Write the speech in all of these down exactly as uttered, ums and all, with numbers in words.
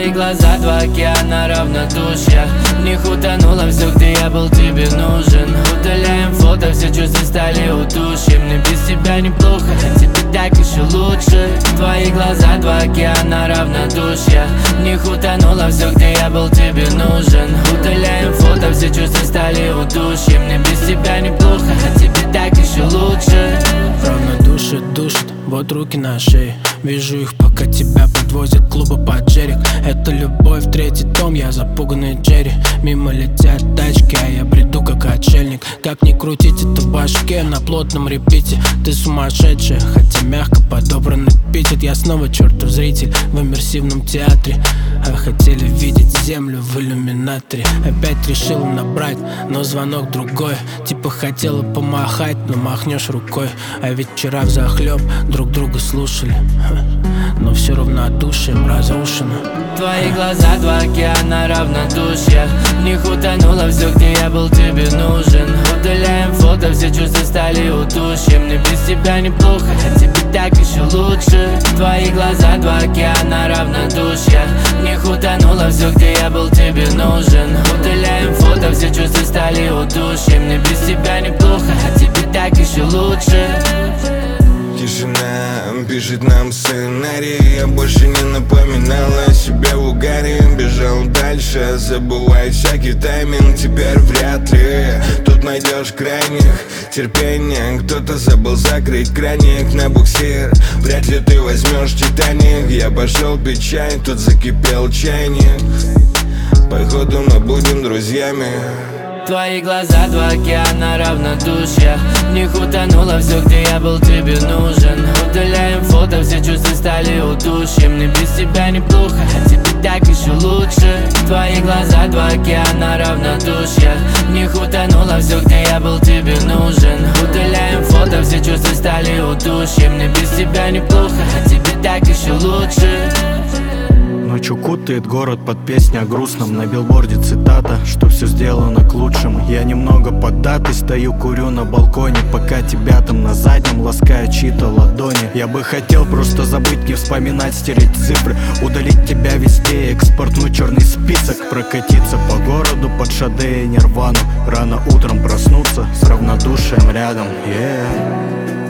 Твои глаза, два океана равнодушия. В них утонуло все, где я был тебе нужен. Удаляем фото, все чувства стали удушьем. Мне без тебя неплохо, а тебе так еще лучше. Твои глаза, два океана равнодушия. В них утонуло все, где я был тебе нужен. Удаляем фото, все чувства стали удушьем. Мне без тебя неплохо, а тебе так еще лучше. Равнодушие душит, вот руки на шее. Вижу их, пока тебя подвозят клуба под Джерик. Это любовь, третий том, я запуганный Джерри. Мимо летят тачки, а я бреду как отшельник. Как ни крутить это в башке на плотном репите. Ты сумасшедшая, хотя мягко подобранный эпитет. Я снова чертов зритель в иммерсивном театре. А хотели видеть землю в иллюминаторе. Опять решила набрать, но звонок другой. Типа хотела помахать, но махнешь рукой. А ведь вчера взахлеб друг друга слушали. Но все равнодушием разрушено. Твои глаза, два океана равнодушия. В них утонуло все, где я был тебе нужен. Удаляем фото, все чувства стали удушьем. Мне без тебя неплохо, а тебе так еще лучше. Твои глаза, два океана равнодушия. В них утонуло все, где я был тебе нужен. Удаляем фото, все чувства стали удушьем. Мне без тебя неплохо, а тебе так еще лучше. Тишина пишет нам сценарий. Я больше не напоминал о себе в угаре. Бежал дальше, забывая всякий тайминг. Теперь вряд ли тут найдешь крайних терпения. Кто-то забыл закрыть краник на буксир. Вряд ли ты возьмешь Титаник. Я пошел пить чай, тут закипел чайник. Походу мы будем друзьями. Твои глаза, два океана равнодушия. В них утонуло все, где я был тебе нужен. Удаляем фото, все чувства стали удушьем. Мне без тебя неплохо, а тебе так еще лучше. Твои глаза, два океана равнодушия. В них утонуло все, где я был тебе нужен. Удаляем фото, все чувства стали удушьем. Мне без тебя неплохо, а тебе так еще лучше. Ночью кутает город под песню о грустном. На билборде цитата, что все сделано к лучшему. Я немного поддатый, стою, курю на балконе, пока тебя там на заднем ласкают чьи-то ладони. Я бы хотел просто забыть, не вспоминать, стереть цифры, удалить тебя везде, экспортнуть черный список. Прокатиться по городу под Шаде и Нирвану. Рано утром проснуться с равнодушием рядом, yeah.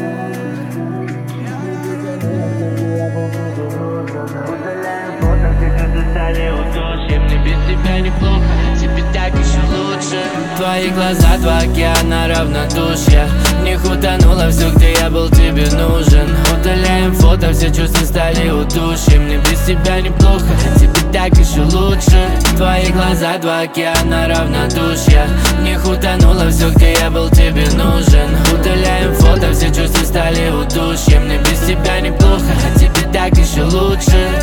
Мне без тебя неплохо, а тебе так еще лучше. Твои глаза, два океана равнодушия. В них утонуло все, где я был тебе нужен. Удаляем фото, все чувства стали удушьем. Мне без тебя неплохо, а тебе так еще лучше. Твои глаза, два океана равнодушия. В них утонуло все, где я был тебе нужен. Удаляем фото, все чувства стали удушьем. Мне без тебя неплохо, а тебе так еще лучше.